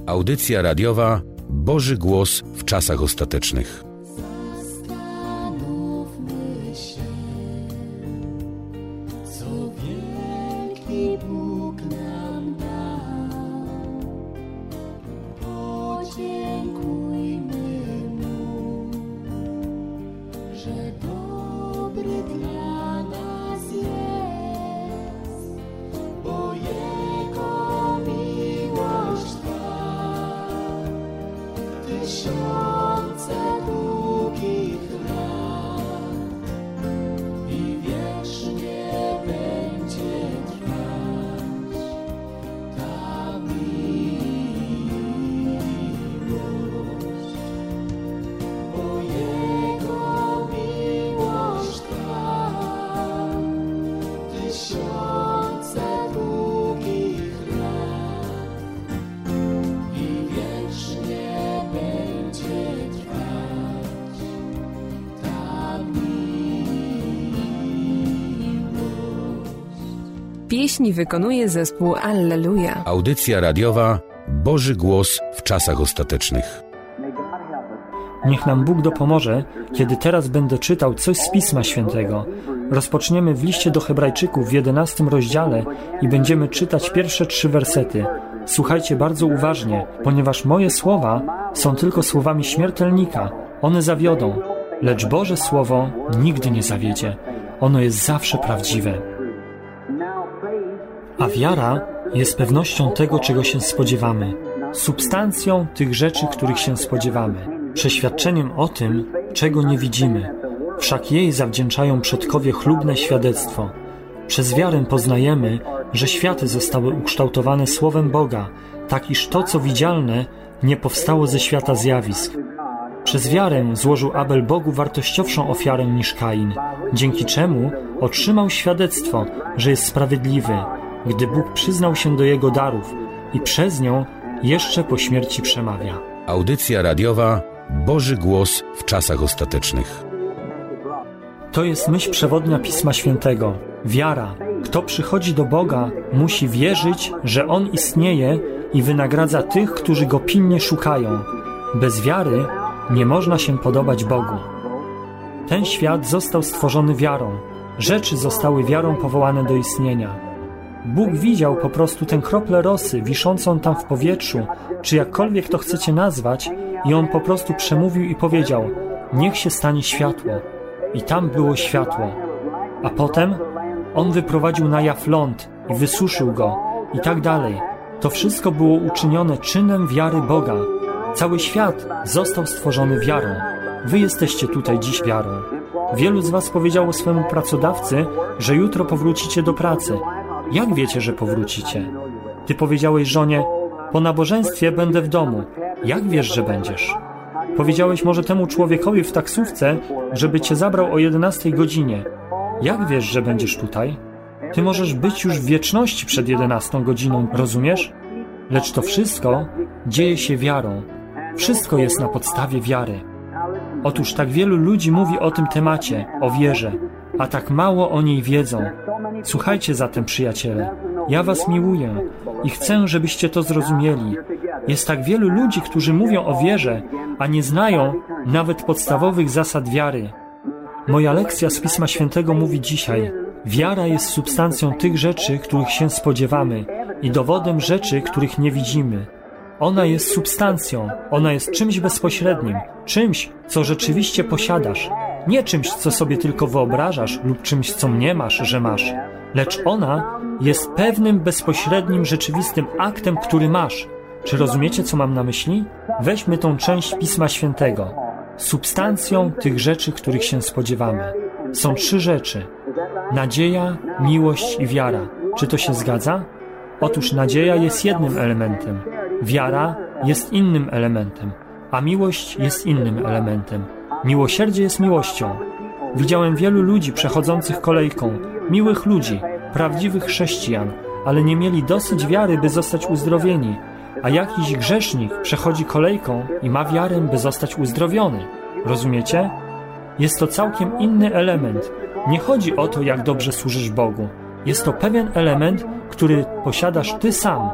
Audycja radiowa Boży Głos w czasach ostatecznych. Zastanówmy się, co wielki Bóg nam dał. Podziękujmy Mu, że dobry dla nas jest, bo Jego miłość trwa tysiące długich lat i wiecznie będzie trwać ta miłość, bo Jego miłość trwa tysiące długich lat i wiecznie będzie trwać ta miłość. Pieśni wykonuje zespół Alleluja. Audycja radiowa Boży Głos w czasach ostatecznych. Niech nam Bóg dopomoże, kiedy teraz będę czytał coś z Pisma Świętego. Rozpoczniemy w liście do Hebrajczyków w 11 rozdziale i będziemy czytać pierwsze 3 wersety. Słuchajcie bardzo uważnie, ponieważ moje słowa są tylko słowami śmiertelnika. One zawiodą, lecz Boże Słowo nigdy nie zawiedzie. Ono jest zawsze prawdziwe. A wiara jest pewnością tego, czego się spodziewamy, substancją tych rzeczy, których się spodziewamy, przeświadczeniem o tym, czego nie widzimy. Wszak jej zawdzięczają przodkowie chlubne świadectwo. Przez wiarę poznajemy, że światy zostały ukształtowane Słowem Boga, tak iż to, co widzialne, nie powstało ze świata zjawisk. Przez wiarę złożył Abel Bogu wartościowszą ofiarę niż Kain, dzięki czemu otrzymał świadectwo, że jest sprawiedliwy, gdy Bóg przyznał się do jego darów i przez nią jeszcze po śmierci przemawia. Audycja radiowa Boży Głos w czasach ostatecznych. To jest myśl przewodnia Pisma Świętego. Wiara. Kto przychodzi do Boga, musi wierzyć, że On istnieje i wynagradza tych, którzy Go pilnie szukają. Bez wiary nie można się podobać Bogu. Ten świat został stworzony wiarą. Rzeczy zostały wiarą powołane do istnienia. Bóg widział po prostu tę kroplę rosy wiszącą tam w powietrzu, czy jakkolwiek to chcecie nazwać, i On po prostu przemówił i powiedział: niech się stanie światło. I tam było światło. A potem On wyprowadził na jaw ląd i wysuszył go i tak dalej. To wszystko było uczynione czynem wiary Boga. Cały świat został stworzony wiarą. Wy jesteście tutaj dziś wiarą. Wielu z was powiedziało swemu pracodawcy, że jutro powrócicie do pracy. Jak wiecie, że powrócicie? Ty powiedziałeś żonie: po nabożeństwie będę w domu. Jak wiesz, że będziesz? Powiedziałeś może temu człowiekowi w taksówce, żeby cię zabrał o 11 godzinie. Jak wiesz, że będziesz tutaj? Ty możesz być już w wieczności przed 11 godziną, rozumiesz? Lecz to wszystko dzieje się wiarą. Wszystko jest na podstawie wiary. Otóż tak wielu ludzi mówi o tym temacie, o wierze, a tak mało o niej wiedzą. Słuchajcie zatem, przyjaciele, ja was miłuję i chcę, żebyście to zrozumieli. Jest tak wielu ludzi, którzy mówią o wierze, a nie znają nawet podstawowych zasad wiary. Moja lekcja z Pisma Świętego mówi dzisiaj: wiara jest substancją tych rzeczy, których się spodziewamy, i dowodem rzeczy, których nie widzimy. Ona jest substancją, ona jest czymś bezpośrednim, czymś, co rzeczywiście posiadasz. Nie czymś, co sobie tylko wyobrażasz, lub czymś, co mniemasz, że masz. Lecz ona jest pewnym, bezpośrednim, rzeczywistym aktem, który masz. Czy rozumiecie, co mam na myśli? Weźmy tą część Pisma Świętego. Substancją tych rzeczy, których się spodziewamy. Są 3 rzeczy. Nadzieja, miłość i wiara. Czy to się zgadza? Otóż nadzieja jest jednym elementem. Wiara jest innym elementem. A miłość jest innym elementem. Miłosierdzie jest miłością. Widziałem wielu ludzi przechodzących kolejką. Miłych ludzi, prawdziwych chrześcijan, ale nie mieli dosyć wiary, by zostać uzdrowieni. A jakiś grzesznik przechodzi kolejką i ma wiarę, by zostać uzdrowiony. Rozumiecie? Jest to całkiem inny element. Nie chodzi o to, jak dobrze służysz Bogu. Jest to pewien element, który posiadasz ty sam.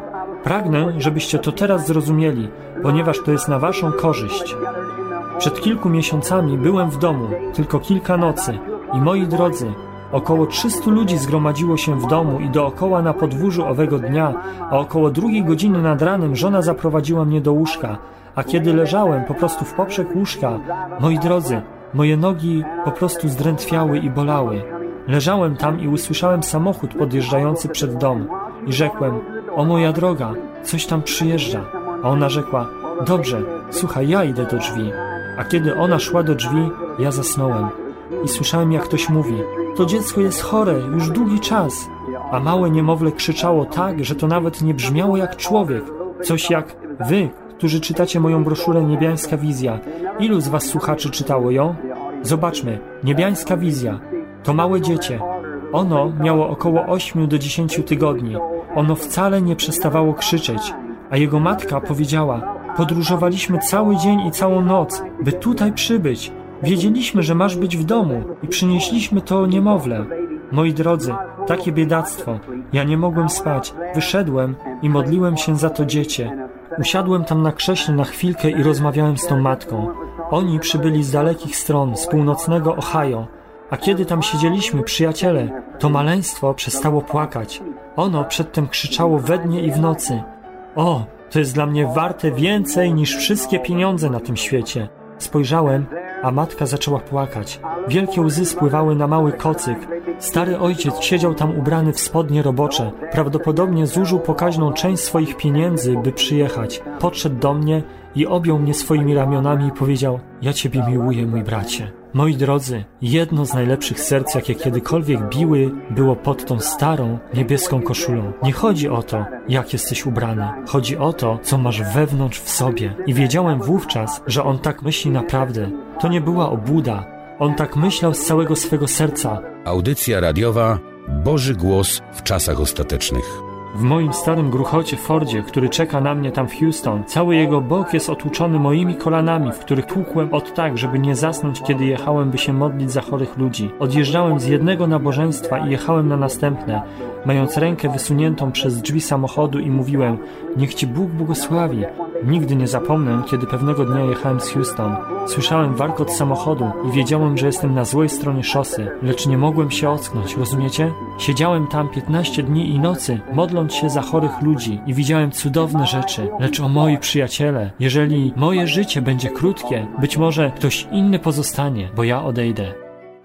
Pragnę, żebyście to teraz zrozumieli, ponieważ to jest na waszą korzyść. Przed kilku miesiącami byłem w domu, tylko kilka nocy i moi drodzy, około 300 ludzi zgromadziło się w domu i dookoła na podwórzu owego dnia, a około 2 godziny nad ranem żona zaprowadziła mnie do łóżka, a kiedy leżałem po prostu w poprzek łóżka, moi drodzy, moje nogi po prostu zdrętwiały i bolały. Leżałem tam i usłyszałem samochód podjeżdżający przed dom i rzekłem: o moja droga, coś tam przyjeżdża. A ona rzekła: dobrze, słuchaj, ja idę do drzwi. A kiedy ona szła do drzwi, ja zasnąłem i słyszałem, jak ktoś mówi: to dziecko jest chore już długi czas. A małe niemowlę krzyczało tak, że to nawet nie brzmiało jak człowiek. Coś jak wy, którzy czytacie moją broszurę Niebiańska Wizja. Ilu z was słuchaczy czytało ją? Zobaczmy, Niebiańska Wizja. To małe dziecię. Ono miało około 8 do 10 tygodni. Ono wcale nie przestawało krzyczeć. A jego matka powiedziała: podróżowaliśmy cały dzień i całą noc, by tutaj przybyć. Wiedzieliśmy, że masz być w domu i przynieśliśmy to niemowlę. Moi drodzy, takie biedactwo. Ja nie mogłem spać. Wyszedłem i modliłem się za to dziecię. Usiadłem tam na krześle na chwilkę i rozmawiałem z tą matką. Oni przybyli z dalekich stron, z północnego Ohio. A kiedy tam siedzieliśmy, przyjaciele, to maleństwo przestało płakać. Ono przedtem krzyczało we dnie i w nocy. O, to jest dla mnie warte więcej niż wszystkie pieniądze na tym świecie. Spojrzałem, a matka zaczęła płakać. Wielkie łzy spływały na mały kocyk. Stary ojciec siedział tam ubrany w spodnie robocze. Prawdopodobnie zużył pokaźną część swoich pieniędzy, by przyjechać. Podszedł do mnie i objął mnie swoimi ramionami i powiedział: ja ciebie miłuję, mój bracie. Moi drodzy, jedno z najlepszych serc, jakie kiedykolwiek biły, było pod tą starą, niebieską koszulą. Nie chodzi o to, jak jesteś ubrany. Chodzi o to, co masz wewnątrz w sobie. I wiedziałem wówczas, że on tak myśli naprawdę. To nie była obłuda. On tak myślał z całego swego serca. Audycja radiowa Boży Głos w czasach ostatecznych. W moim starym gruchocie Fordzie, który czeka na mnie tam w Houston, cały jego bok jest otłuczony moimi kolanami, w których tłukłem od tak, żeby nie zasnąć, kiedy jechałem, by się modlić za chorych ludzi. Odjeżdżałem z jednego nabożeństwa i jechałem na następne, mając rękę wysuniętą przez drzwi samochodu i mówiłem: niech Ci Bóg błogosławi. Nigdy nie zapomnę, kiedy pewnego dnia jechałem z Houston. Słyszałem warkot samochodu i wiedziałem, że jestem na złej stronie szosy, lecz nie mogłem się ocknąć, rozumiecie? Siedziałem tam 15 dni i nocy, modląc się za chorych ludzi i widziałem cudowne rzeczy. Lecz o moi przyjaciele, jeżeli moje życie będzie krótkie, być może ktoś inny pozostanie, bo ja odejdę.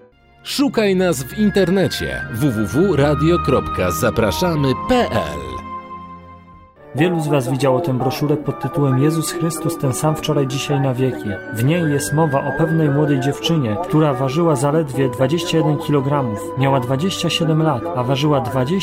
Szukaj nas w internecie www.radio.zapraszamy.pl. Wielu z was widziało tę broszurę pod tytułem Jezus Chrystus ten sam wczoraj, dzisiaj, na wieki. W niej jest mowa o pewnej młodej dziewczynie, która ważyła zaledwie 21 kg. Miała 27 lat, a ważyła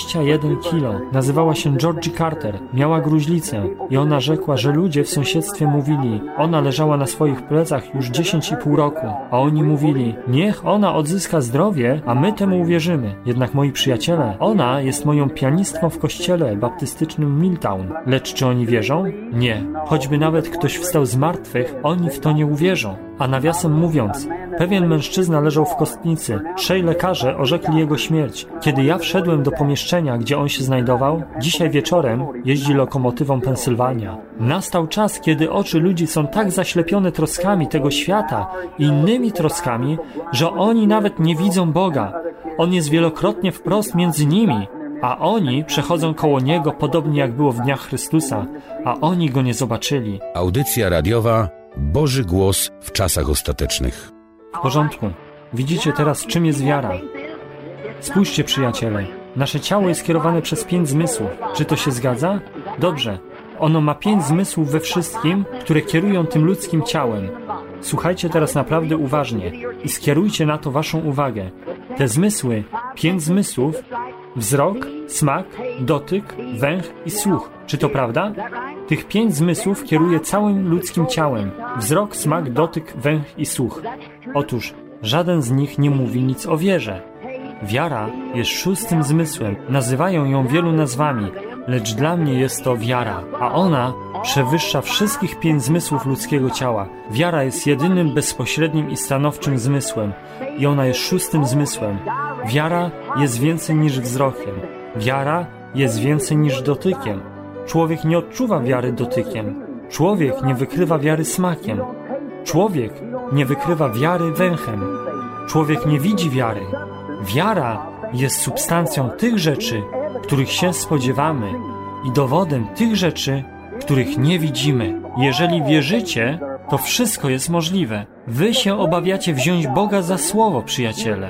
21 kg. Nazywała się Georgie Carter. Miała gruźlicę i ona rzekła, że ludzie w sąsiedztwie mówili: ona leżała na swoich plecach już 10,5 roku. A oni mówili: niech ona odzyska zdrowie, a my temu uwierzymy. Jednak moi przyjaciele, ona jest moją pianistką w kościele baptystycznym Milltown. Lecz czy oni wierzą? Nie. Choćby nawet ktoś wstał z martwych, oni w to nie uwierzą. A nawiasem mówiąc, pewien mężczyzna leżał w kostnicy. 3 lekarze orzekli jego śmierć. Kiedy ja wszedłem do pomieszczenia, gdzie on się znajdował, dzisiaj wieczorem jeździ lokomotywą Pensylwania. Nastał czas, kiedy oczy ludzi są tak zaślepione troskami tego świata i innymi troskami, że oni nawet nie widzą Boga. On jest wielokrotnie wprost między nimi, a oni przechodzą koło Niego podobnie jak było w dniach Chrystusa, a oni Go nie zobaczyli. Audycja radiowa Boży Głos w czasach ostatecznych. W porządku. Widzicie teraz, czym jest wiara. Spójrzcie, przyjaciele. Nasze ciało jest kierowane przez 5 zmysłów. Czy to się zgadza? Dobrze. Ono ma 5 zmysłów we wszystkim, które kierują tym ludzkim ciałem. Słuchajcie teraz naprawdę uważnie i skierujcie na to waszą uwagę. Te zmysły, 5 zmysłów: wzrok, smak, dotyk, węch i słuch. Czy to prawda? Tych 5 zmysłów kieruje całym ludzkim ciałem. Wzrok, smak, dotyk, węch i słuch. Otóż żaden z nich nie mówi nic o wierze. Wiara jest 6. zmysłem. Nazywają ją wielu nazwami, lecz dla mnie jest to wiara, a ona przewyższa wszystkich 5 zmysłów ludzkiego ciała. Wiara jest jedynym bezpośrednim i stanowczym zmysłem i ona jest 6. zmysłem. Wiara jest więcej niż wzrokiem. Wiara jest więcej niż dotykiem. Człowiek nie odczuwa wiary dotykiem. Człowiek nie wykrywa wiary smakiem. Człowiek nie wykrywa wiary węchem. Człowiek nie widzi wiary. Wiara jest substancją tych rzeczy, których się spodziewamy i dowodem tych rzeczy, których nie widzimy. Jeżeli wierzycie, to wszystko jest możliwe. Wy się obawiacie wziąć Boga za słowo, przyjaciele.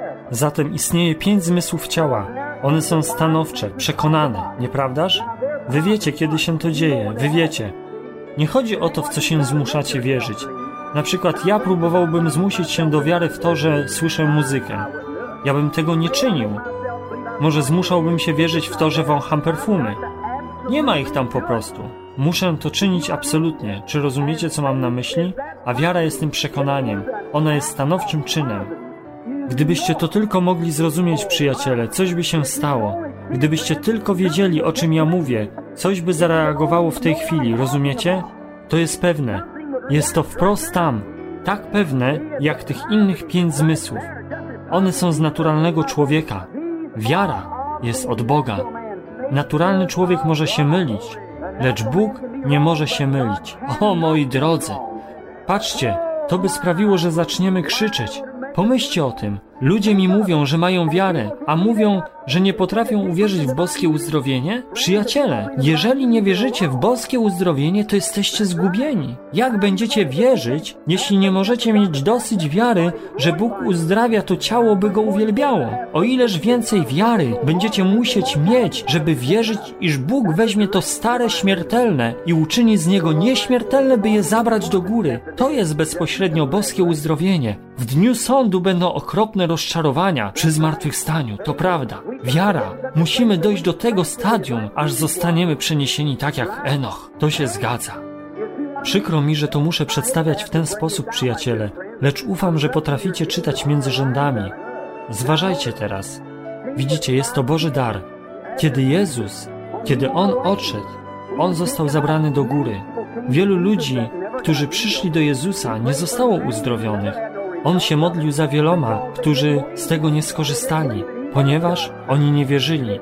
Zatem istnieje 5 zmysłów ciała. One są stanowcze, przekonane, nieprawdaż? Wy wiecie, kiedy się to dzieje, wy wiecie. Nie chodzi o to, w co się zmuszacie wierzyć. Na przykład ja próbowałbym zmusić się do wiary w to, że słyszę muzykę. Ja bym tego nie czynił. Może zmuszałbym się wierzyć w to, że wącham perfumy. Nie ma ich tam po prostu. Muszę to czynić absolutnie. Czy rozumiecie, co mam na myśli? A wiara jest tym przekonaniem. Ona jest stanowczym czynem. Gdybyście to tylko mogli zrozumieć, przyjaciele, coś by się stało. Gdybyście tylko wiedzieli, o czym ja mówię, coś by zareagowało w tej chwili, rozumiecie? To jest pewne. Jest to wprost tam. Tak pewne, jak tych innych 5 zmysłów. One są z naturalnego człowieka. Wiara jest od Boga. Naturalny człowiek może się mylić, lecz Bóg nie może się mylić. O, moi drodzy! Patrzcie, to by sprawiło, że zaczniemy krzyczeć. Pomyślcie o tym. Ludzie mi mówią, że mają wiarę, a mówią, że nie potrafią uwierzyć w boskie uzdrowienie? Przyjaciele, jeżeli nie wierzycie w boskie uzdrowienie, to jesteście zgubieni. Jak będziecie wierzyć, jeśli nie możecie mieć dosyć wiary, że Bóg uzdrawia to ciało, by go uwielbiało? O ileż więcej wiary będziecie musieć mieć, żeby wierzyć, iż Bóg weźmie to stare, śmiertelne i uczyni z niego nieśmiertelne, by je zabrać do góry. To jest bezpośrednio boskie uzdrowienie. W dniu sądu będą okropne rozczarowania przy zmartwychwstaniu, to prawda. Wiara. Musimy dojść do tego stadium, aż zostaniemy przeniesieni tak jak Enoch. To się zgadza. Przykro mi, że to muszę przedstawiać w ten sposób, przyjaciele, lecz ufam, że potraficie czytać między rzędami. Zważajcie teraz. Widzicie, jest to Boży dar. Kiedy On odszedł, On został zabrany do góry. Wielu ludzi, którzy przyszli do Jezusa, nie zostało uzdrowionych. On się modlił za wieloma, którzy z tego nie skorzystali, ponieważ oni nie wierzyli.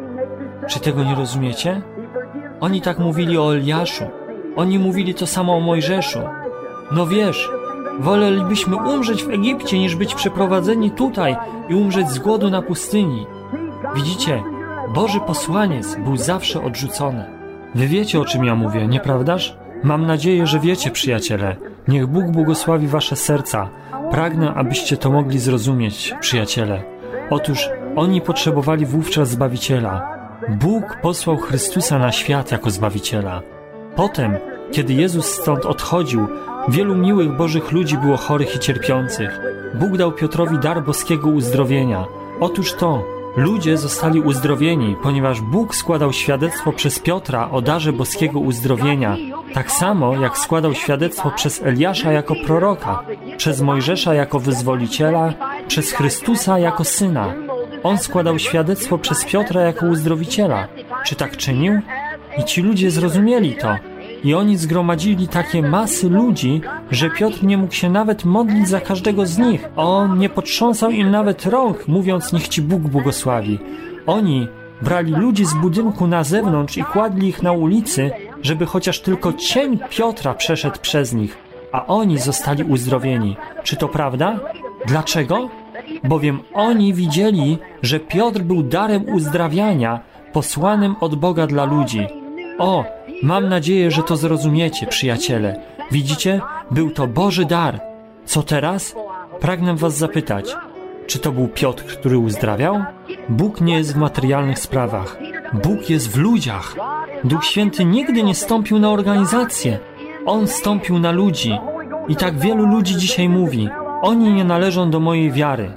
Czy tego nie rozumiecie? Oni tak mówili o Eliaszu. Oni mówili to samo o Mojżeszu. No wiesz, wolelibyśmy umrzeć w Egipcie, niż być przeprowadzeni tutaj i umrzeć z głodu na pustyni. Widzicie, Boży posłaniec był zawsze odrzucony. Wy wiecie, o czym ja mówię, nieprawdaż? Mam nadzieję, że wiecie, przyjaciele. Niech Bóg błogosławi wasze serca. Pragnę, abyście to mogli zrozumieć, przyjaciele. Otóż oni potrzebowali wówczas Zbawiciela. Bóg posłał Chrystusa na świat jako Zbawiciela. Potem, kiedy Jezus stąd odchodził, wielu miłych Bożych ludzi było chorych i cierpiących. Bóg dał Piotrowi dar boskiego uzdrowienia. Otóż to, ludzie zostali uzdrowieni, ponieważ Bóg składał świadectwo przez Piotra o darze boskiego uzdrowienia, tak samo jak składał świadectwo przez Eliasza jako proroka, przez Mojżesza jako wyzwoliciela, przez Chrystusa jako Syna. On składał świadectwo przez Piotra jako uzdrowiciela. Czy tak czynił? I ci ludzie zrozumieli to. I oni zgromadzili takie masy ludzi, że Piotr nie mógł się nawet modlić za każdego z nich. On nie potrząsał im nawet rąk, mówiąc, niech ci Bóg błogosławi. Oni brali ludzi z budynku na zewnątrz i kładli ich na ulicy, żeby chociaż tylko cień Piotra przeszedł przez nich, a oni zostali uzdrowieni. Czy to prawda? Dlaczego? Bowiem oni widzieli, że Piotr był darem uzdrawiania, posłanym od Boga dla ludzi. O, mam nadzieję, że to zrozumiecie, przyjaciele. Widzicie? Był to Boży dar. Co teraz? Pragnę was zapytać, czy to był Piotr, który uzdrawiał? Bóg nie jest w materialnych sprawach. Bóg jest w ludziach. Duch Święty nigdy nie stąpił na organizację. On stąpił na ludzi. I tak wielu ludzi dzisiaj mówi, oni nie należą do mojej wiary.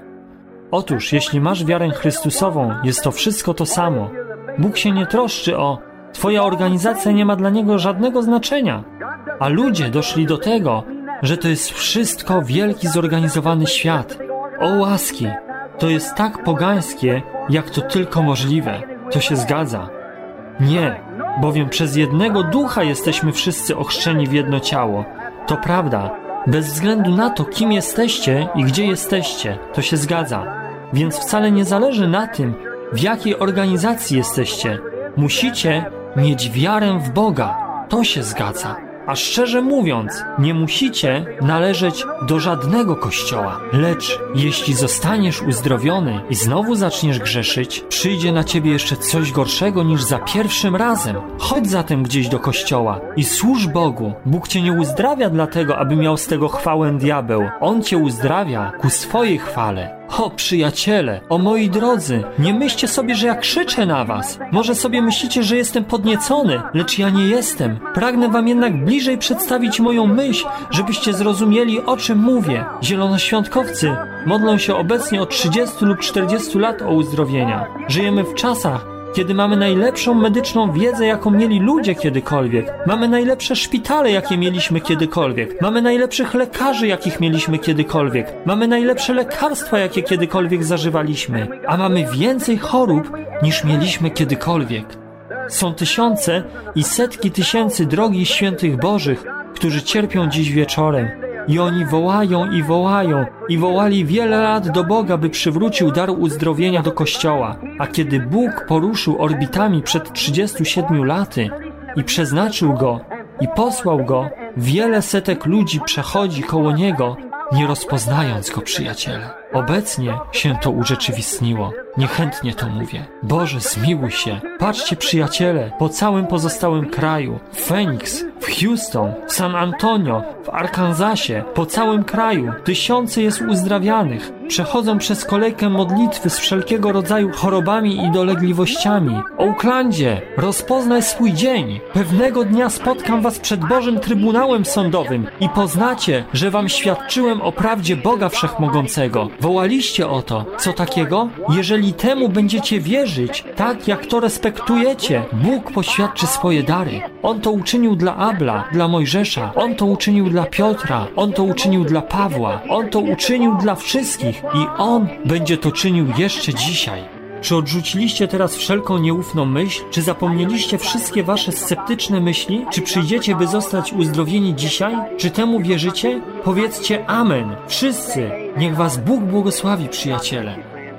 Otóż, jeśli masz wiarę Chrystusową, jest to wszystko to samo. Bóg się nie troszczy o twoja organizacja, nie ma dla Niego żadnego znaczenia. A ludzie doszli do tego, że to jest wszystko wielki zorganizowany świat. O łaski, to jest tak pogańskie, jak to tylko możliwe. To się zgadza. Nie, bowiem przez jednego Ducha jesteśmy wszyscy ochrzczeni w jedno ciało. To prawda, bez względu na to, kim jesteście i gdzie jesteście. To się zgadza. Więc wcale nie zależy na tym, w jakiej organizacji jesteście. Musicie mieć wiarę w Boga. To się zgadza. A szczerze mówiąc, nie musicie należeć do żadnego kościoła. Lecz jeśli zostaniesz uzdrowiony i znowu zaczniesz grzeszyć, przyjdzie na ciebie jeszcze coś gorszego niż za pierwszym razem. Chodź zatem gdzieś do kościoła i służ Bogu. Bóg cię nie uzdrawia dlatego, aby miał z tego chwałę diabeł. On cię uzdrawia ku swojej chwale. O przyjaciele, o moi drodzy, nie myślcie sobie, że ja krzyczę na was. Może sobie myślicie, że jestem podniecony, lecz ja nie jestem. Pragnę wam jednak bliżej przedstawić moją myśl, żebyście zrozumieli, o czym mówię. Zielonoświątkowcy modlą się obecnie od 30 lub 40 lat o uzdrowienia. Żyjemy w czasach, kiedy mamy najlepszą medyczną wiedzę, jaką mieli ludzie kiedykolwiek. Mamy najlepsze szpitale, jakie mieliśmy kiedykolwiek. Mamy najlepszych lekarzy, jakich mieliśmy kiedykolwiek. Mamy najlepsze lekarstwa, jakie kiedykolwiek zażywaliśmy. A mamy więcej chorób, niż mieliśmy kiedykolwiek. Są tysiące i setki tysięcy drogich świętych Bożych, którzy cierpią dziś wieczorem. I oni wołają i wołają i wołali wiele lat do Boga, by przywrócił dar uzdrowienia do Kościoła. A kiedy Bóg poruszył orbitami przed 37 laty i przeznaczył Go i posłał Go, wiele setek ludzi przechodzi koło Niego, nie rozpoznając Go, przyjaciele. Obecnie się to urzeczywistniło. Niechętnie to mówię. Boże, zmiłuj się. Patrzcie, przyjaciele, po całym pozostałym kraju. W Phoenix, w Houston, w San Antonio, w Arkansasie, po całym kraju. Tysiące jest uzdrawianych. Przechodzą przez kolejkę modlitwy z wszelkiego rodzaju chorobami i dolegliwościami. Oaklandzie, rozpoznaj swój dzień. Pewnego dnia spotkam was przed Bożym Trybunałem Sądowym i poznacie, że wam świadczyłem o prawdzie Boga Wszechmogącego. Wołaliście o to. Co takiego? Jeżeli temu będziecie wierzyć, tak jak to respektujecie, Bóg poświadczy swoje dary. On to uczynił dla Abla, dla Mojżesza. On to uczynił dla Piotra. On to uczynił dla Pawła. On to uczynił dla wszystkich i On będzie to czynił jeszcze dzisiaj. Czy odrzuciliście teraz wszelką nieufną myśl? Czy zapomnieliście wszystkie wasze sceptyczne myśli? Czy przyjdziecie, by zostać uzdrowieni dzisiaj? Czy temu wierzycie? Powiedzcie amen. Wszyscy. Niech was Bóg błogosławi, przyjaciele.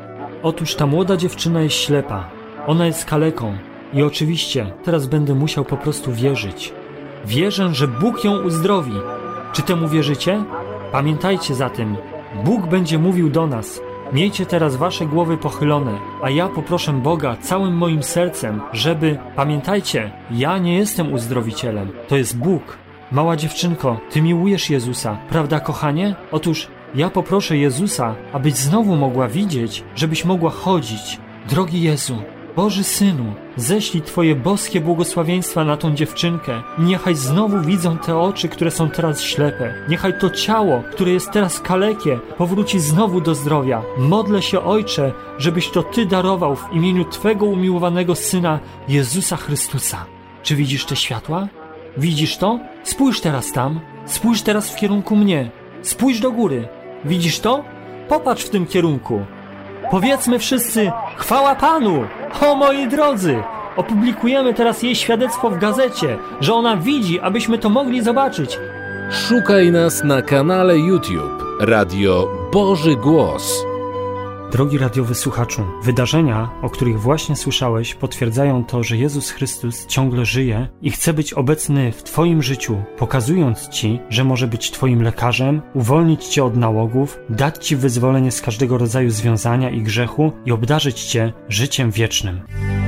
Otóż ta młoda dziewczyna jest ślepa. Ona jest kaleką. I oczywiście teraz będę musiał po prostu wierzyć. Wierzę, że Bóg ją uzdrowi. Czy temu wierzycie? Pamiętajcie zatem, Bóg będzie mówił do nas. Miejcie teraz wasze głowy pochylone, a ja poproszę Boga całym moim sercem, żeby... Pamiętajcie, ja nie jestem uzdrowicielem, to jest Bóg. Mała dziewczynko, ty miłujesz Jezusa, prawda, kochanie? Otóż ja poproszę Jezusa, abyś znowu mogła widzieć, żebyś mogła chodzić. Drogi Jezu, Boży Synu, ześlij Twoje boskie błogosławieństwa na tą dziewczynkę. Niechaj znowu widzą te oczy, które są teraz ślepe. Niechaj to ciało, które jest teraz kalekie, powróci znowu do zdrowia. Modlę się, Ojcze, żebyś to Ty darował w imieniu Twego umiłowanego Syna, Jezusa Chrystusa. Czy widzisz te światła? Widzisz to? Spójrz teraz tam. Spójrz teraz w kierunku mnie. Spójrz do góry. Widzisz to? Popatrz w tym kierunku. Powiedzmy wszyscy, chwała Panu! O moi drodzy! Opublikujemy teraz jej świadectwo w gazecie, że ona widzi, abyśmy to mogli zobaczyć. Szukaj nas na kanale YouTube Radio Boży Głos. Drogi radiowy słuchaczu, wydarzenia, o których właśnie słyszałeś, potwierdzają to, że Jezus Chrystus ciągle żyje i chce być obecny w Twoim życiu, pokazując Ci, że może być Twoim lekarzem, uwolnić Cię od nałogów, dać Ci wyzwolenie z każdego rodzaju związania i grzechu i obdarzyć Cię życiem wiecznym.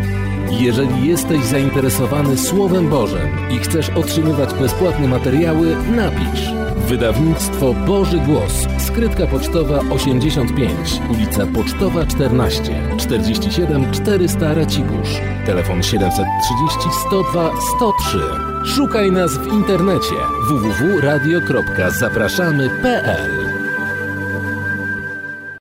Jeżeli jesteś zainteresowany Słowem Bożym i chcesz otrzymywać bezpłatne materiały, napisz. Wydawnictwo Boży Głos. Skrytka pocztowa 85, ulica Pocztowa 14, 47 400 Racibórz. Telefon 730 102 103. Szukaj nas w internecie www.radio.zapraszamy.pl